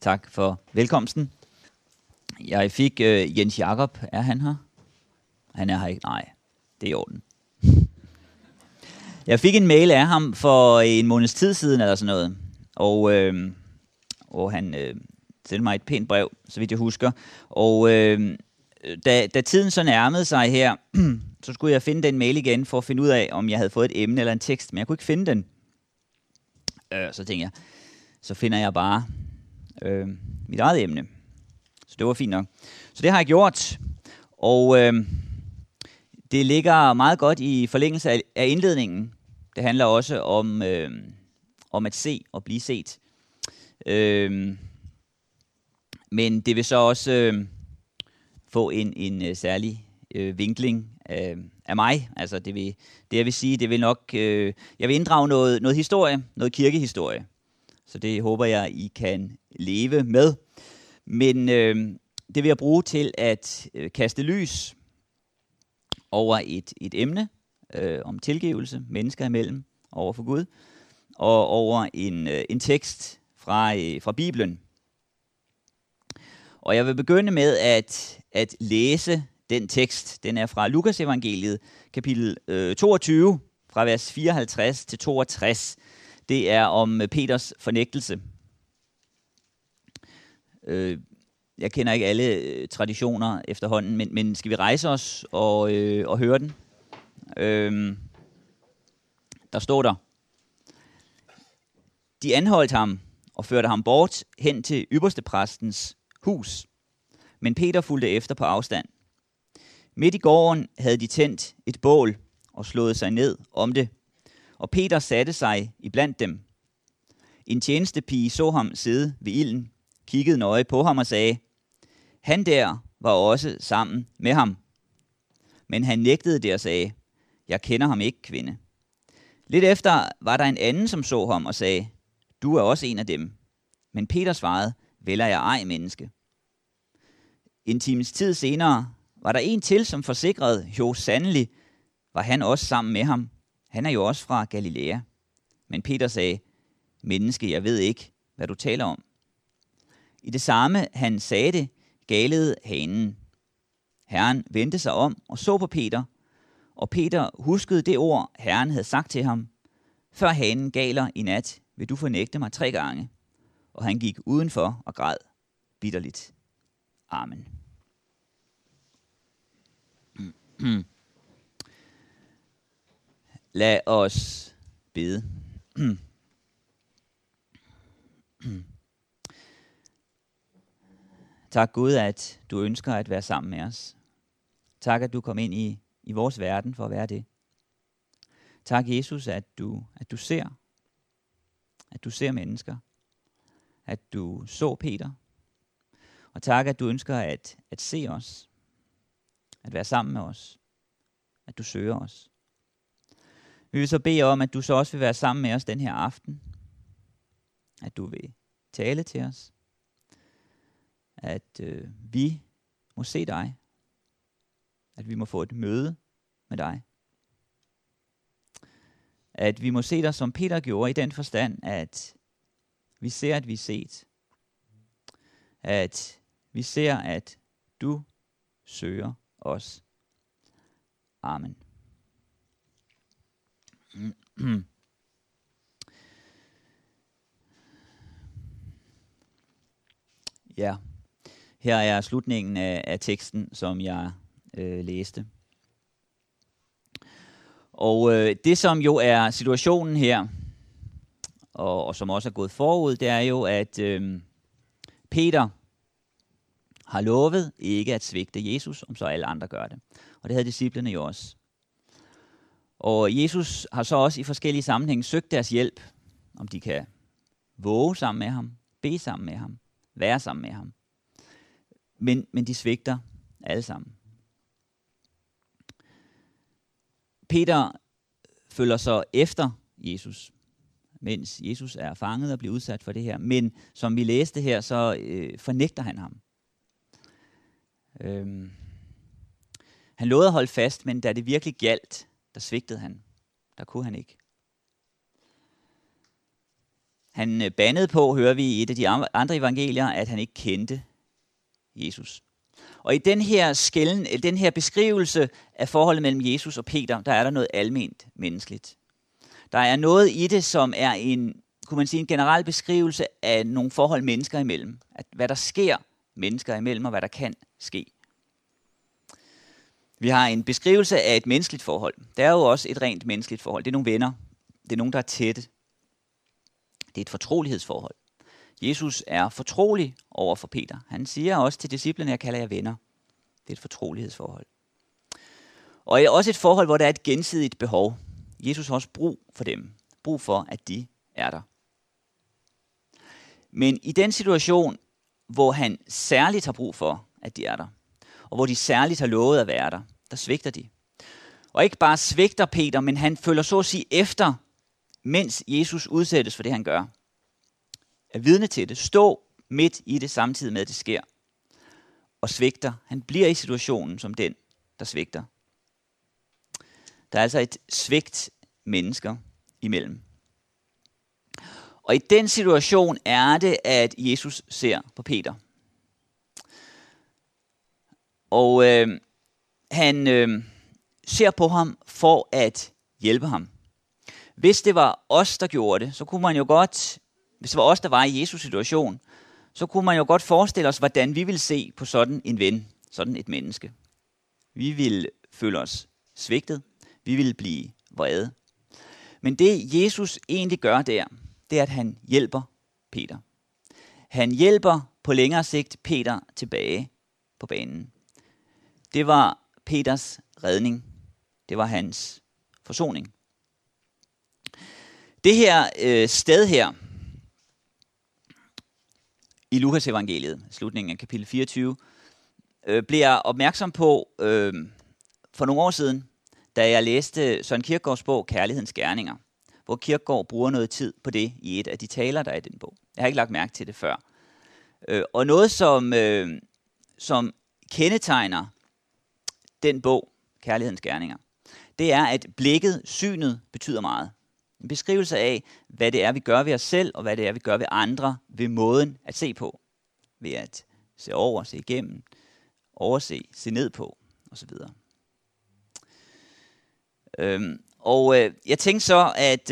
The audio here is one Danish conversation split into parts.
Tak for velkomsten. Jeg fik Jens Jakob. Er han her? Han er her ikke. Nej, det er i orden. Jeg fik en mail af ham for en måneds tid siden eller sådan noget. Og han sendte mig et pænt brev, så vidt jeg husker. Og da tiden så nærmede sig her, så skulle jeg finde den mail igen for at finde ud af, om jeg havde fået et emne eller en tekst. Men jeg kunne ikke finde den. Så tænkte jeg, så finder jeg bare mit eget emne. Så det var fint nok. Så det har jeg gjort. Og det ligger meget godt i forlængelse af indledningen. Det handler også om at se og blive set. Men det vil så også få en særlig vinkling af mig. Altså det jeg vil sige, det vil nok jeg vil inddrage noget historie, noget kirkehistorie. Så det håber jeg I kan leve med. Men det vil jeg bruge til at kaste lys over et emne om tilgivelse mennesker imellem over for Gud, og over en tekst fra Bibelen. Og jeg vil begynde med at læse den tekst. Den er fra Lukas evangeliet, kapitel 22, fra vers 54 til 62. Det er om Peters fornægtelse. Jeg kender ikke alle traditioner efterhånden, men skal vi rejse os og høre den? Der står der: De anholdt ham og førte ham bort hen til ypperstepræstens hus. Men Peter fulgte efter på afstand. Midt i gården havde de tændt et bål og slået sig ned om det. Og Peter satte sig iblandt dem. En tjenestepige så ham sidde ved ilden, kiggede nøje på ham og sagde: Han der var også sammen med ham. Men han nægtede det og sagde: Jeg kender ham ikke, kvinde. Lidt efter var der en anden, som så ham og sagde: Du er også en af dem. Men Peter svarede: Vel er jeg ej, menneske. En times tid senere var der en til, som forsikrede: Jo, sandelig var han også sammen med ham. Han er jo også fra Galilea. Men Peter sagde: Menneske, jeg ved ikke, hvad du taler om. I det samme han sagde det, galede hanen. Herren vendte sig om og så på Peter, og Peter huskede det ord, Herren havde sagt til ham: Før hanen galer i nat, vil du fornægte mig 3 gange. Og han gik udenfor og græd bitterligt. Amen. Lad os bede. Tak Gud, at du ønsker at være sammen med os. Tak, at du kom ind i vores verden for at være det. Tak Jesus, at du ser. At du ser mennesker. At du så Peter. Og tak, at du ønsker at se os. At være sammen med os. At du søger os. Vi vil så bede om, at du så også vil være sammen med os den her aften. At du vil tale til os. At vi må se dig. At vi må få et møde med dig. At vi må se dig, som Peter gjorde, i den forstand, at vi ser, at vi er set. At vi ser, at du søger os. Amen. Ja, her er slutningen af teksten, som jeg læste. Og det, som jo er situationen her, og som også er gået forud, det er jo, at Peter har lovet ikke at svigte Jesus, om så alle andre gør det. Og det havde disciplene jo også. Og Jesus har så også i forskellige sammenhænge søgt deres hjælp, om de kan våge sammen med ham, bede sammen med ham, være sammen med ham. Men de svigter alle sammen. Peter følger så efter Jesus, mens Jesus er fanget og bliver udsat for det her. Men som vi læste her, så fornægter han ham. Han lovede at holde fast, men da det virkelig gjaldt, der svigtede han. Der kunne han ikke. Han bandede på, hører vi i et af de andre evangelier, at han ikke kendte Jesus. Og i den her beskrivelse af forholdet mellem Jesus og Peter, der er der noget alment menneskeligt. Der er noget i det, som er en generel beskrivelse af nogle forhold mennesker imellem. At hvad der sker mennesker imellem, og hvad der kan ske. Vi har en beskrivelse af et menneskeligt forhold. Der er jo også et rent menneskeligt forhold. Det er nogle venner. Det er nogen, der er tætte. Det er et fortrolighedsforhold. Jesus er fortrolig over for Peter. Han siger også til disciplene, jeg kalder jer venner. Det er et fortrolighedsforhold. Og også et forhold, hvor der er et gensidigt behov. Jesus har også brug for dem. Brug for, at de er der. Men i den situation, hvor han særligt har brug for, at de er der, og hvor de særligt har lovet at være der, der svigter de. Og ikke bare svigter Peter, men han følger så at sige efter, mens Jesus udsættes for det, han gør. Er vidne til det, stå midt i det samtidig med, at det sker. Og svigter. Han bliver i situationen som den, der svigter. Der er altså et svigt mennesker imellem. Og i den situation er det, at Jesus ser på Peter. Og han ser på ham for at hjælpe ham. Hvis det var os, der gjorde det, så kunne man jo godt, hvis det var os, der var i Jesus situation, så kunne man jo godt forestille os, hvordan vi ville se på sådan en ven, sådan et menneske. Vi ville føle os svigtet. Vi ville blive vrede. Men det Jesus egentlig gør der, det er, at han hjælper Peter. Han hjælper på længere sigt Peter tilbage på banen. Det var Peters redning. Det var hans forsoning. Det her sted her, i Lukas evangeliet, slutningen af kapitel 24, blev jeg opmærksom på for nogle år siden, da jeg læste Søren Kierkegaards bog Kærlighedens Gerninger, hvor Kierkegaard bruger noget tid på det i et af de taler, der er i den bog. Jeg har ikke lagt mærke til det før. Og noget, som kendetegner den bog, Kærlighedens Gerninger, det er, at blikket, synet, betyder meget. En beskrivelse af, hvad det er, vi gør ved os selv, og hvad det er, vi gør ved andre, ved måden at se på. Ved at se over, se igennem, overse, se ned på, osv. Jeg tænkte så,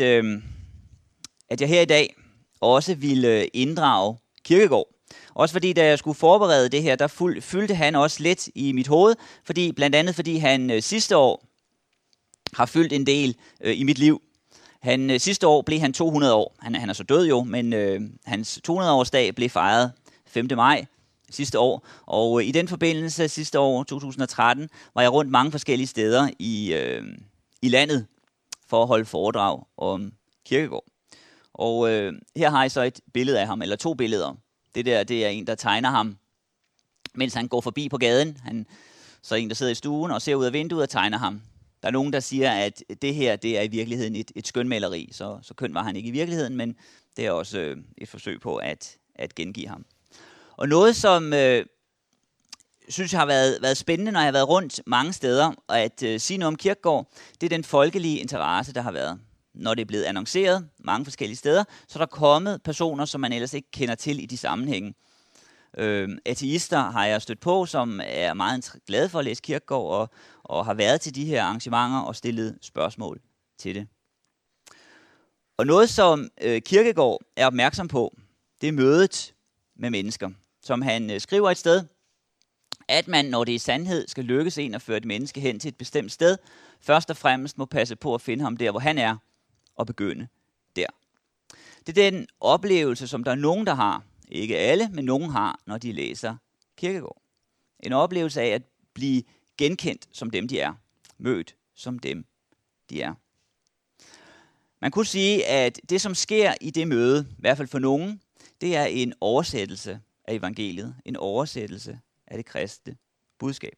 at jeg her i dag også ville inddrage Kierkegaard. Også fordi, da jeg skulle forberede det her, der fyldte han også lidt i mit hoved, blandt andet fordi han sidste år har fyldt en del i mit liv. Sidste år blev han 200 år. Han er så død jo, men hans 200-årsdag blev fejret 5. maj sidste år. Og i den forbindelse sidste år, 2013, var jeg rundt mange forskellige steder i landet for at holde foredrag om Kierkegaard. Og her har jeg så et billede af ham, eller 2 billeder. Det der, det er en, der tegner ham, mens han går forbi på gaden. Så er en, der sidder i stuen og ser ud af vinduet og tegner ham. Der er nogen, der siger, at det her, det er i virkeligheden et skønmaleri. Så køn var han ikke i virkeligheden, men det er også et forsøg på at gengive ham. Og noget, som synes jeg har været spændende, når jeg har været rundt mange steder, og at sige noget om Kierkegaard, det er den folkelige interesse, der har været. Når det er blevet annonceret mange forskellige steder, så er der kommet personer, som man ellers ikke kender til i de sammenhænge. Ateister har jeg stødt på, som er meget glade for at læse Kierkegaard, og har været til de her arrangementer og stillet spørgsmål til det. Og noget, som Kierkegaard er opmærksom på, det er mødet med mennesker. Som han skriver et sted, at man, når det i sandhed skal lykkes en at føre et menneske hen til et bestemt sted, først og fremmest må passe på at finde ham der, hvor han er, og begynde der. Det er den oplevelse, som der er nogen, der har, ikke alle, men nogen har, når de læser Kierkegaard. En oplevelse af at blive genkendt som dem, de er. Mødt som dem, de er. Man kunne sige, at det, som sker i det møde, i hvert fald for nogen, det er en oversættelse af evangeliet. En oversættelse af det kristne budskab.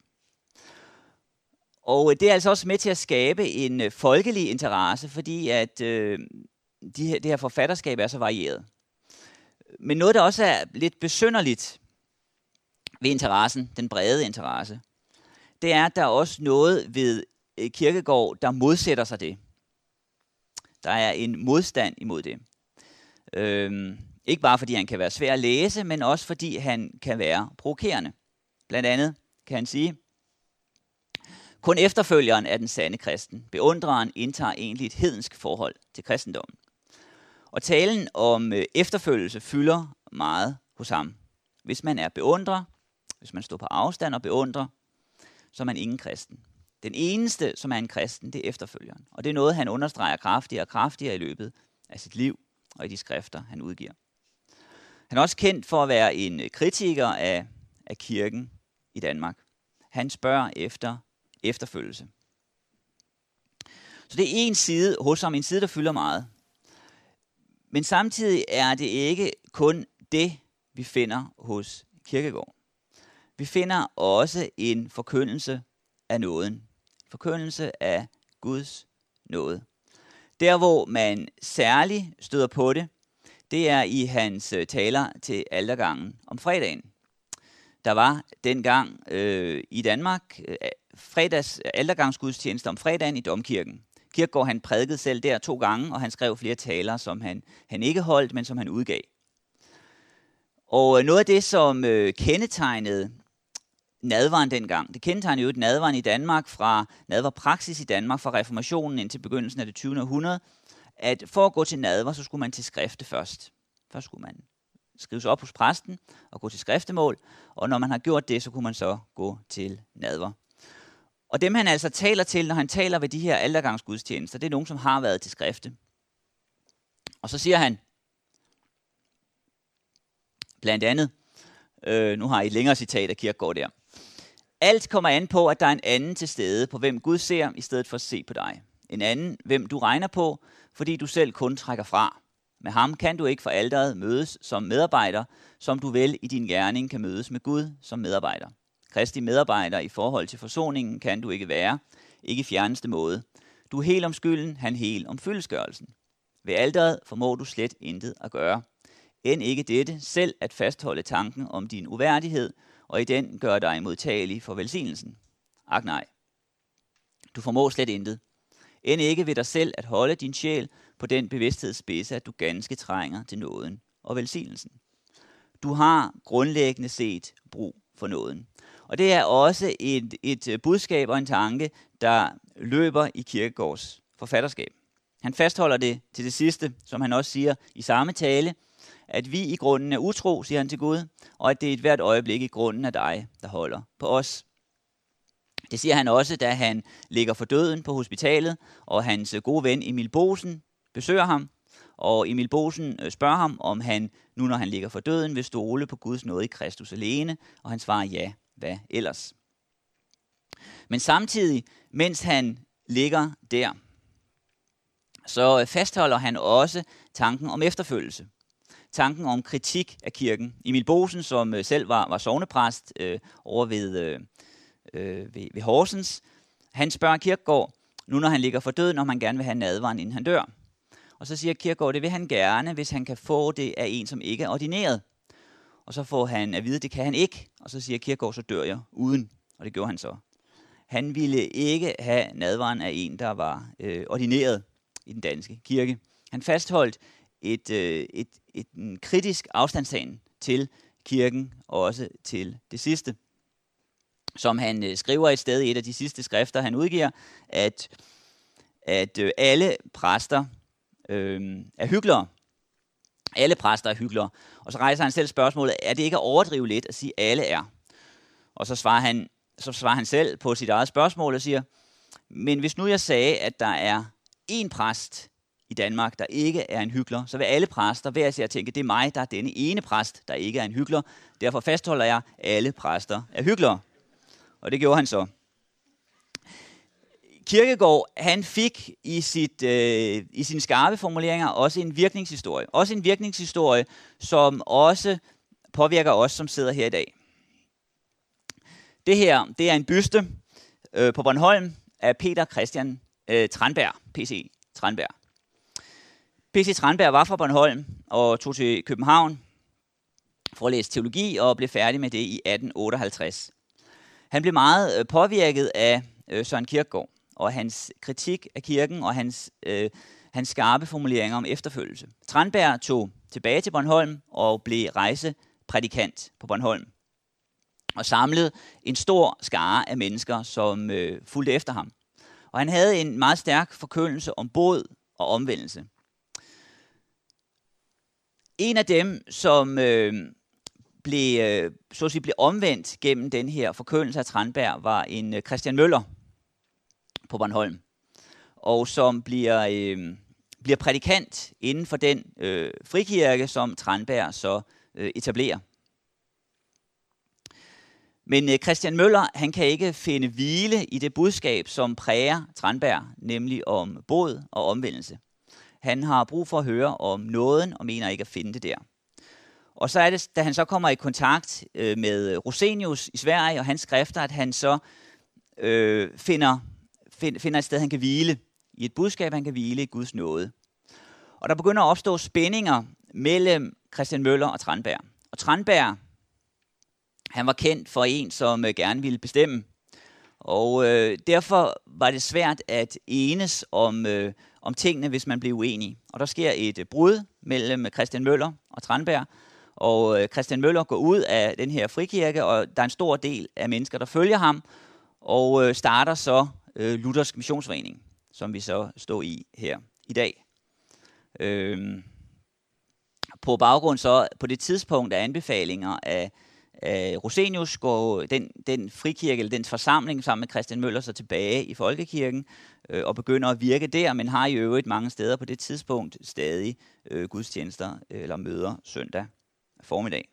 Og det er altså også med til at skabe en folkelig interesse, fordi at det her forfatterskab er så varieret. Men noget, der også er lidt besynderligt ved interessen, den brede interesse, det er, at der er også noget ved Kierkegaard, der modsætter sig det. Der er en modstand imod det. Ikke bare fordi han kan være svær at læse, men også fordi han kan være provokerende. Blandt andet kan han sige, kun efterfølgeren er den sande kristen. Beundreren indtager egentlig et hedensk forhold til kristendommen. Og talen om efterfølgelse fylder meget hos ham. Hvis man er beundrer, hvis man står på afstand og beundrer, så er man ingen kristen. Den eneste, som er en kristen, det er efterfølgeren. Og det er noget, han understreger kraftigere og kraftigere i løbet af sit liv og i de skrifter, han udgiver. Han er også kendt for at være en kritiker af kirken i Danmark. Han spørger efter efterfølgelse. Så det er en side hos ham, en side, der fylder meget. Men samtidig er det ikke kun det, vi finder hos Kierkegaard. Vi finder også en forkyndelse af nåden. Forkyndelse af Guds nåde. Der, hvor man særligt støder på det, det er i hans taler til altergangen om fredagen. Der var dengang i Danmark altergangsgudstjeneste om fredagen i Domkirken. Kierkegaard han prædikede selv der 2 gange, og han skrev flere taler, som han ikke holdt, men som han udgav. Og noget af det, som kendetegnede nadveren dengang, det kendetegnede jo nadveren i Danmark fra nadverpraksis i Danmark fra reformationen indtil begyndelsen af det 20. århundrede, at for at gå til nadver, så skulle man til skrifte først. Først skulle man skrives op hos præsten og gå til skriftemål, og når man har gjort det, så kunne man så gå til nadver. Og dem han altså taler til, når han taler ved de her altergangsgudstjenester, det er nogen, som har været til skrifte. Og så siger han, blandt andet, nu har I et længere citat af Kierkegaard der. Alt kommer an på, at der er en anden til stede, på hvem Gud ser, i stedet for at se på dig. En anden, hvem du regner på, fordi du selv kun trækker fra. Med ham kan du ikke for alteret mødes som medarbejder, som du vel i din gerning kan mødes med Gud som medarbejder. Kristi medarbejder i forhold til forsoningen kan du ikke være, ikke i fjerneste måde. Du er helt om skylden, han helt om fyldestgørelsen. Ved alteret formår du slet intet at gøre. End ikke dette, selv at fastholde tanken om din uværdighed, og i den gør dig modtagelig for velsignelsen. Ak nej, du formår slet intet. End ikke ved dig selv at holde din sjæl på den bevidsthedsspidse, at du ganske trænger til nåden og velsignelsen. Du har grundlæggende set brug for nåden. Og det er også et budskab og en tanke, der løber i Kierkegaards forfatterskab. Han fastholder det til det sidste, som han også siger i samme tale, at vi i grunden er utro, siger han til Gud, og at det er et hvert øjeblik i grunden af dig, der holder på os. Det siger han også, da han ligger for døden på hospitalet, og hans gode ven Emil Boesen besøger ham, og Emil Boesen spørger ham, om han, nu når han ligger for døden, vil stole på Guds nåde i Kristus alene, og han svarer ja, hvad ellers? Men samtidig, mens han ligger der, så fastholder han også tanken om efterfølgelse. Tanken om kritik af kirken. Emil Boesen, som selv var sognepræst over ved Horsens, han spørger Kierkegaard, nu når han ligger for døden, om han gerne vil have nadveren, inden han dør. Og så siger Kierkegaard, det vil han gerne, hvis han kan få det af en, som ikke er ordineret. Og så får han at vide, det kan han ikke. Og så siger Kierkegaard, så dør jeg uden. Og det gjorde han så. Han ville ikke have nadveren af en, der var ordineret i den danske kirke. Han fastholdt en kritisk afstandstagen til kirken, og også til det sidste. Som han skriver et sted i et af de sidste skrifter, han udgiver, at alle præster er hyklere. Alle præster er hyklere. Og så rejser han selv spørgsmålet, er det ikke at overdrive lidt at sige, at alle er? Og så svarer han selv på sit eget spørgsmål og siger, men hvis nu jeg sagde, at der er én præst i Danmark, der ikke er en hykler, så vil alle præster hver især tænke, det er mig, der er denne ene præst, der ikke er en hykler. Derfor fastholder jeg, at alle præster er hyklere. Og det gjorde han så. Kierkegaard, han fik i sine skarpe formuleringer også en virkningshistorie. Også en virkningshistorie, som også påvirker os, som sidder her i dag. Det her, det er en byste på Bornholm af Peter Christian Tranberg, P.C. Tranberg. P.C. Tranberg var fra Bornholm og tog til København for at læse teologi og blev færdig med det i 1858. Han blev meget påvirket af Søren Kierkegaard og hans kritik af kirken og hans skarpe formuleringer om efterfølgelse. Tranberg tog tilbage til Bornholm og blev rejseprædikant på Bornholm. Og samlede en stor skare af mennesker, som fulgte efter ham. Og han havde en meget stærk forkyndelse om båd og omvendelse. En af dem, som blev omvendt gennem den her forkyndelse af Tranberg, var en Christian Møller på Bornholm, og som bliver prædikant inden for den frikirke, som Tranberg så etablerer. Men Christian Møller, han kan ikke finde hvile i det budskab, som præger Tranberg, nemlig om båd og omvendelse. Han har brug for at høre om nåden, og mener ikke at finde det der. Og så er det, da han så kommer i kontakt med Rosenius i Sverige og hans skrifter, at han så finder et sted, han kan hvile. I et budskab, han kan hvile i Guds nåde. Og der begynder at opstå spændinger mellem Christian Møller og Tranberg. Og Tranberg, han var kendt for en, som gerne ville bestemme. Og derfor var det svært at enes om tingene, hvis man blev uenig. Og der sker et brud mellem Christian Møller og Tranberg. Og Christian Møller går ud af den her frikirke, og der er en stor del af mennesker, der følger ham, og starter så Luthersk Missionsforening, som vi så står i her i dag. På baggrund så på det tidspunkt af anbefalinger af Rosenius går den frikirke, eller den forsamling sammen med Christian Møller så tilbage i folkekirken og begynder at virke der, men har i øvrigt mange steder på det tidspunkt stadig gudstjenester eller møder søndag formiddag.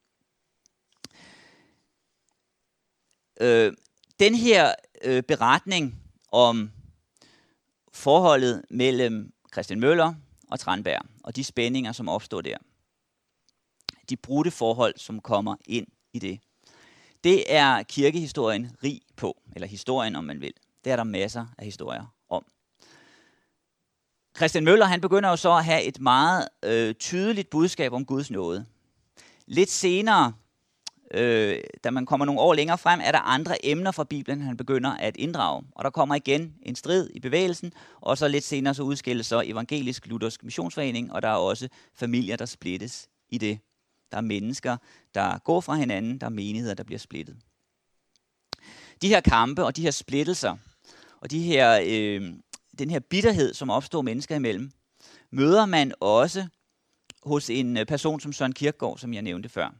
Den her beretning om forholdet mellem Christian Møller og Tranberg og de spændinger, som opstår der, de brudte forhold, som kommer ind i det. Det er kirkehistorien rig på, eller historien, om man vil. Det er der masser af historier om. Christian Møller, han begynder jo så at have et meget tydeligt budskab om Guds nåde. Lidt senere, da man kommer nogle år længere frem, er der andre emner fra Bibelen, han begynder at inddrage. Og der kommer igen en strid i bevægelsen, og så lidt senere så udskilles så Evangelisk Luthersk Missionsforening, og der er også familier, der splittes i det. Der er mennesker, der går fra hinanden, der er menigheder, der bliver splittet. De her kampe og de her splittelser, og den her bitterhed, som opstår mennesker imellem, møder man også hos en person som Søren Kierkegaard, som jeg nævnte før.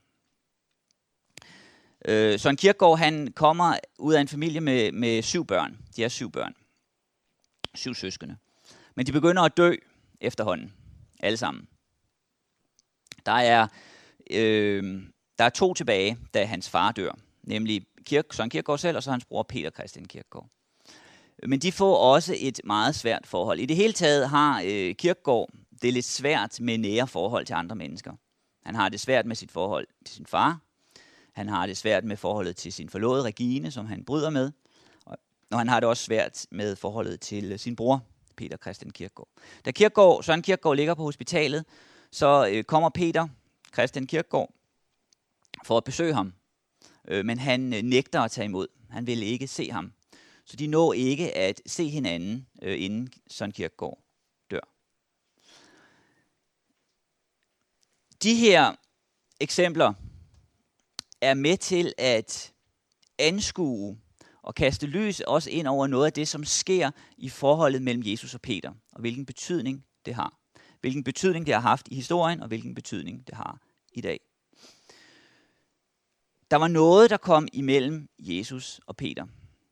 Søren Kierkegaard, han kommer ud af en familie med 7 børn. De er 7 børn. 7 søskende. Men de begynder at dø efterhånden. Alle sammen. Der er 2 tilbage, da hans far dør. Nemlig Søren Kierkegaard selv, og så hans bror Peter Christian Kierkegaard. Men de får også et meget svært forhold. I det hele taget har Kierkegaard det lidt svært med nære forhold til andre mennesker. Han har det svært med sit forhold til sin far. Han har det svært med forholdet til sin forlovede Regine, som han bryder med. Og han har det også svært med forholdet til sin bror, Peter Christian Kierkegaard. Da Søren Kierkegaard ligger på hospitalet, så kommer Peter Christian Kierkegaard for at besøge ham. Men han nægter at tage imod. Han vil ikke se ham. Så de når ikke at se hinanden, inden Søren Kierkegaard dør. De her eksempler er med til at anskue og kaste lys også ind over noget af det, som sker i forholdet mellem Jesus og Peter, og hvilken betydning det har. Hvilken betydning det har haft i historien, og hvilken betydning det har i dag. Der var noget, der kom imellem Jesus og Peter.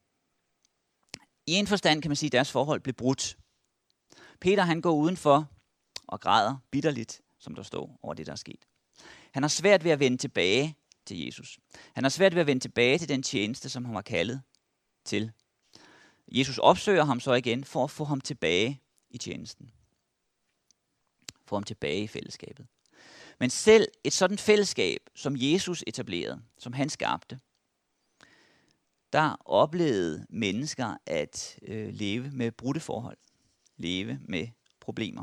I en forstand kan man sige, at deres forhold blev brudt. Peter, han går udenfor og græder bitterligt, som der står over det, der er sket. Han har svært ved at vende tilbage til Jesus. Han har svært ved at vende tilbage til den tjeneste, som han var kaldet til. Jesus opsøger ham så igen for at få ham tilbage i tjenesten. Få ham tilbage i fællesskabet. Men selv et sådan fællesskab, som Jesus etablerede, som han skabte, der oplevede mennesker at leve med brudte forhold. Leve med problemer.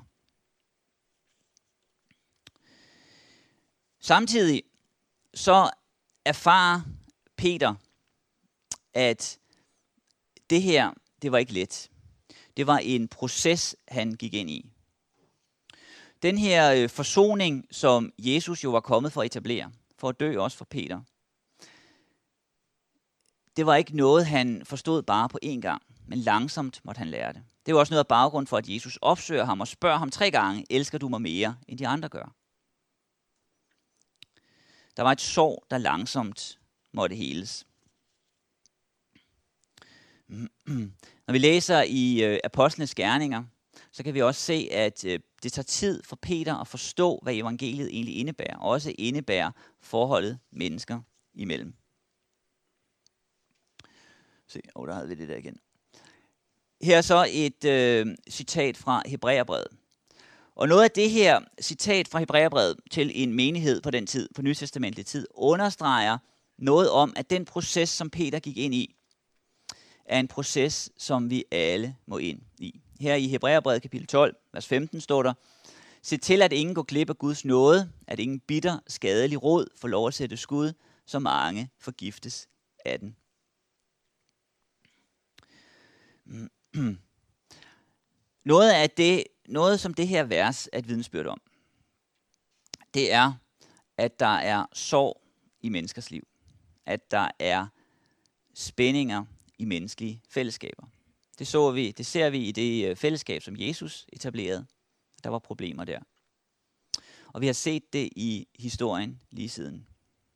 Samtidig så erfarer Peter, at det her, det var ikke let. Det var en proces, han gik ind i. Den her forsoning, som Jesus jo var kommet for at etablere, for at dø også for Peter, det var ikke noget, han forstod bare på én gang, men langsomt måtte han lære det. Det var også noget af baggrund for, at Jesus opsøger ham og spørger ham 3 gange, elsker du mig mere, end de andre gør? Der var et sår, der langsomt måtte heles. Når vi læser i Apostlenes Gerninger, så kan vi også se, at det tager tid for Peter at forstå, hvad evangeliet egentlig indebærer, og også indebærer forholdet mennesker imellem. Se, der havde vi det der igen. Her er så et citat fra Hebræerbrevet. Og noget af det her citat fra Hebræerbrevet til en menighed på den tid, på nytestamentlig tid, understreger noget om, at den proces, som Peter gik ind i, er en proces, som vi alle må ind i. Her i Hebræerbrevet kapitel 12, vers 15 står der: Se til, at ingen går glip af Guds nåde, at ingen bitter, skadelig rod får lov at sætte skud, så mange forgiftes af den. Noget som det her vers er et vidnesbyrd om, det er, at der er sorg i menneskers liv. At der er spændinger i menneskelige fællesskaber. Det ser vi i det fællesskab, som Jesus etablerede. Der var problemer der. Og vi har set det i historien lige siden.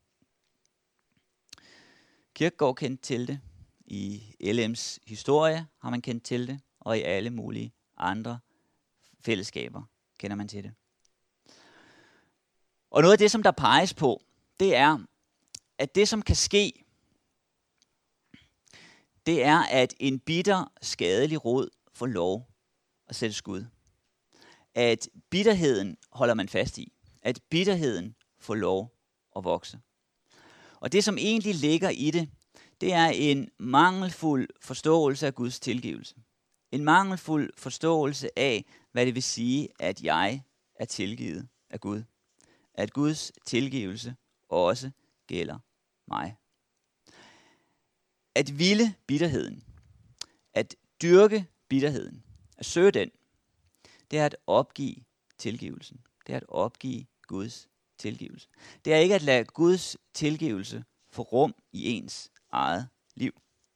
Kierkegaard kendte til det. I LM's historie har man kendt til det. Og i alle mulige andre fællesskaber kender man til det. Og noget af det, som der peges på, det er, at det, som kan ske, det er, at en bitter, skadelig rod får lov at sætte skud. At bitterheden holder man fast i. At bitterheden får lov at vokse. Og det, som egentlig ligger i det, det er en mangelfuld forståelse af Guds tilgivelse. En mangelfuld forståelse af, hvad det vil sige, at jeg er tilgivet af Gud. At Guds tilgivelse også gælder mig. At ville bitterheden, at dyrke bitterheden, at søge den, det er at opgive tilgivelsen. Det er at opgive Guds tilgivelse. Det er ikke at lade Guds tilgivelse få rum i ens eget liv.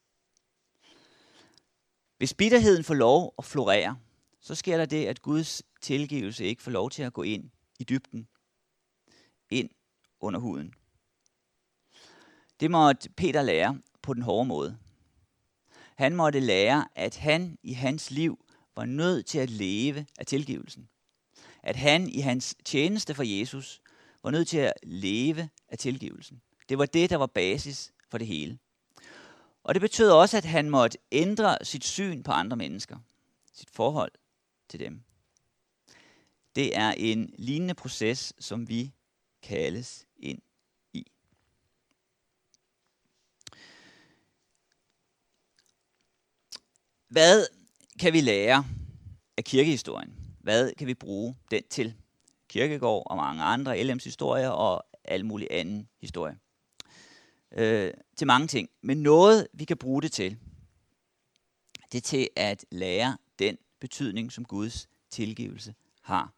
Hvis bitterheden får lov at florere, så sker der det, at Guds tilgivelse ikke får lov til at gå ind i dybden, ind under huden. Det måtte Peter lære på den hårde måde. Han måtte lære, at han i hans liv var nødt til at leve af tilgivelsen. At han i hans tjeneste for Jesus var nødt til at leve af tilgivelsen. Det var det, der var basis for det hele. Og det betød også, at han måtte ændre sit syn på andre mennesker. Sit forhold til dem. Det er en lignende proces, som vi kaldes ind i. Hvad kan vi lære af kirkehistorien? Hvad kan vi bruge den til? Kierkegaard og mange andre, LM's historier og al mulig anden historie. Til mange ting. Men noget, vi kan bruge det til, det er til at lære den betydning, som Guds tilgivelse har.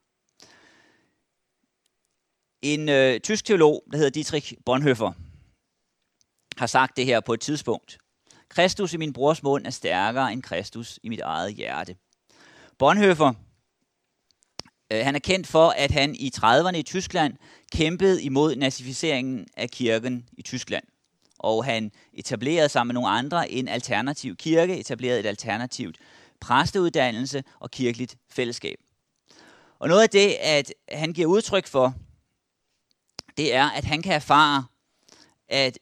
En tysk teolog, der hedder Dietrich Bonhoeffer, har sagt det her på et tidspunkt. Kristus i min brors mund er stærkere end Kristus i mit eget hjerte. Bonhoeffer, han er kendt for, at han i 30'erne i Tyskland kæmpede imod nazificeringen af kirken i Tyskland. Og han etablerede sammen med nogle andre en alternativ kirke, etablerede et alternativt præsteuddannelse og kirkeligt fællesskab. Og noget af det, at han giver udtryk for, det er, at han kan erfare, at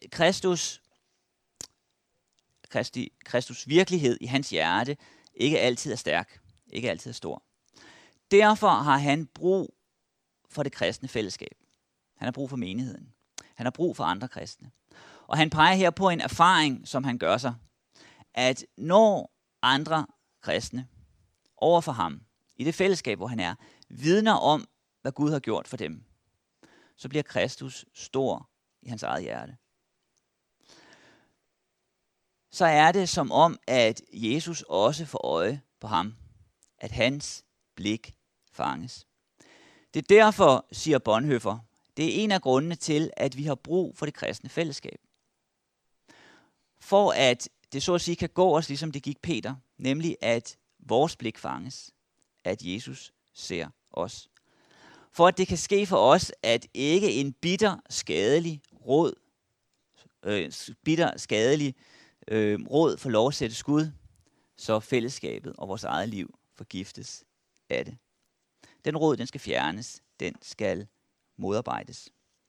Kristus virkelighed i hans hjerte ikke altid er stærk, ikke altid er stor. Derfor har han brug for det kristne fællesskab. Han har brug for menigheden. Han har brug for andre kristne. Og han peger her på en erfaring, som han gør sig, at når andre kristne over for ham, i det fællesskab, hvor han er, vidner om, hvad Gud har gjort for dem, så bliver Kristus stor i hans eget hjerte. Så er det som om, at Jesus også får øje på ham, at hans blik fanges. Det er derfor, siger Bonhoeffer, det er en af grundene til, at vi har brug for det kristne fællesskab. For at det så at sige kan gå os, ligesom det gik Peter, nemlig at vores blik fanges, at Jesus ser os. For at det kan ske for os, at ikke en bitter, skadelig råd får lov at sætte skud, så fællesskabet og vores eget liv forgiftes af det. Den råd, den skal fjernes, den skal modarbejdes.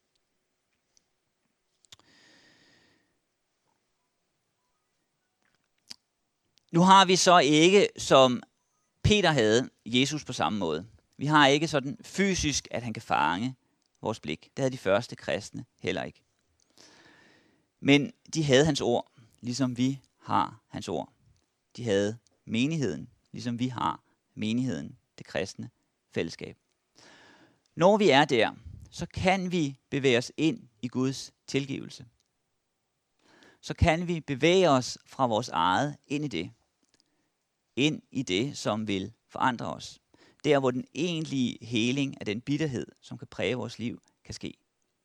Nu har vi så ikke, som Peter havde, Jesus på samme måde. Vi har ikke sådan fysisk, at han kan fange vores blik. Det havde de første kristne heller ikke. Men de havde hans ord, ligesom vi har hans ord. De havde menigheden, ligesom vi har menigheden, det kristne fællesskab. Når vi er der, så kan vi bevæge os ind i Guds tilgivelse. Så kan vi bevæge os fra vores eget ind i det. Ind i det, som vil forandre os. Der, hvor den egentlige heling af den bitterhed, som kan præge vores liv, kan ske.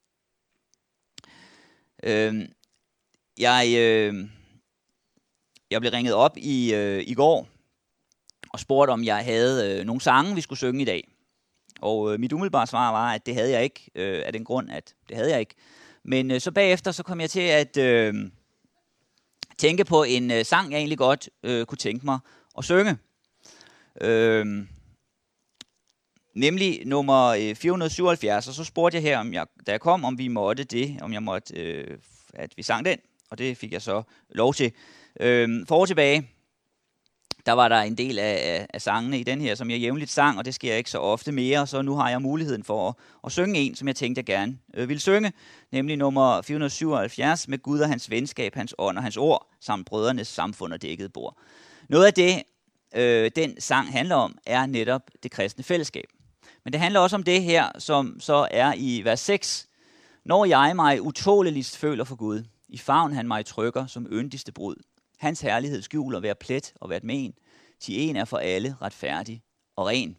Jeg blev ringet op i går og spurgte, om jeg havde nogle sange, vi skulle synge i dag. Og mit umiddelbare svar var, at det havde jeg ikke, af den grund, at det havde jeg ikke. Men så bagefter så kom jeg til at tænke på en sang, jeg egentlig godt kunne tænke mig at synge. Nemlig nummer 477, og så spurgte jeg her, da jeg kom, om vi måtte det, at vi sang den, og det fik jeg så lov til. For år tilbage, der var der en del af sangene i den her, som jeg jævnligt sang, og det sker ikke så ofte mere, så nu har jeg muligheden for at synge en, som jeg tænkte, jeg gerne ville synge, nemlig nummer 477, med Gud og hans venskab, hans ånd og hans ord, samt brødrenes samfund og dækket bord. Noget af det, den sang handler om, er netop det kristne fællesskab. Men det handler også om det her, som så er i vers 6. Når jeg mig utåleligst føler for Gud, i favn han mig trykker som yndigste brud. Hans herlighed skjuler hver plet og hvert men, til en er for alle retfærdig og ren.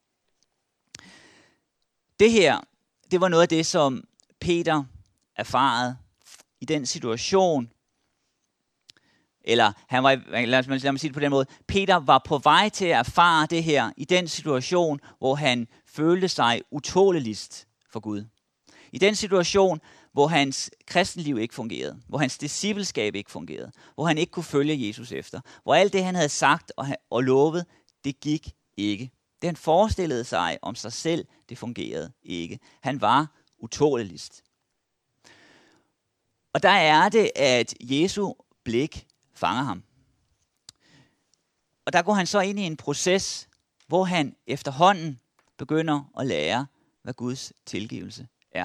Det her, det var noget af det, som Peter erfarede i den situation, eller han var, lad mig sige det på den måde, Peter var på vej til at erfare det her i den situation, hvor han følte sig utåleligst for Gud. I den situation, hvor hans kristenliv ikke fungerede, hvor hans discipleskab ikke fungerede, hvor han ikke kunne følge Jesus efter, hvor alt det, han havde sagt og lovet, det gik ikke. Det, han forestillede sig om sig selv, det fungerede ikke. Han var utåleligst. Og der er det, at Jesu blik fanger ham. Og der går han så ind i en proces, hvor han efterhånden begynder at lære, hvad Guds tilgivelse er.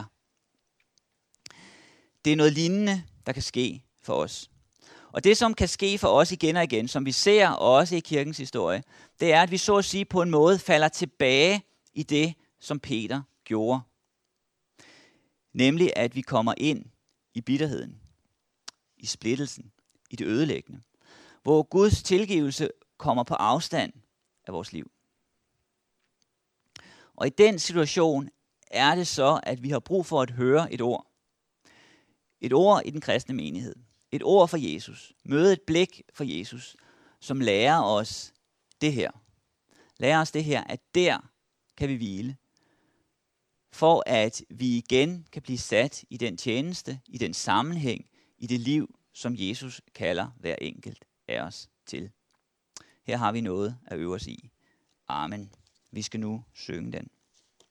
Det er noget lignende, der kan ske for os. Og det, som kan ske for os igen og igen, som vi ser også i kirkens historie, det er, at vi så at sige på en måde falder tilbage i det, som Peter gjorde. Nemlig, at vi kommer ind i bitterheden, i splittelsen, i det ødelæggende, hvor Guds tilgivelse kommer på afstand af vores liv. Og i den situation er det så, at vi har brug for at høre et ord. Et ord i den kristne menighed. Et ord for Jesus. Møde et blik for Jesus, som lærer os det her. Lærer os det her, at der kan vi hvile. For at vi igen kan blive sat i den tjeneste, i den sammenhæng, i det liv, som Jesus kalder hver enkelt af os til. Her har vi noget at øve os i. Amen. Vi skal nu synge den.